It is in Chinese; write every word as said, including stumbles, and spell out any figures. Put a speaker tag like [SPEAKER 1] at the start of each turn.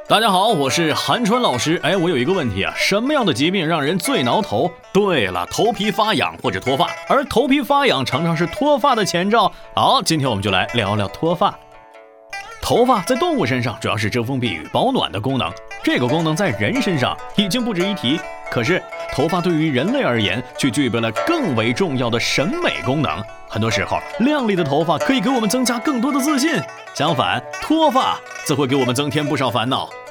[SPEAKER 1] 大家好，我是韩川老师。哎，我有一个问题啊，什么样的疾病让人最挠头？对了，头皮发痒或者脱发，而头皮发痒常常是脱发的前兆。好，今天我们就来聊聊脱发。头发在动物身上主要是遮风避雨、保暖的功能，这个功能在人身上已经不值一提。可是，头发对于人类而言，却具备了更为重要的审美功能。很多时候，亮丽的头发可以给我们增加更多的自信，相反，脱发则会给我们增添不少烦恼。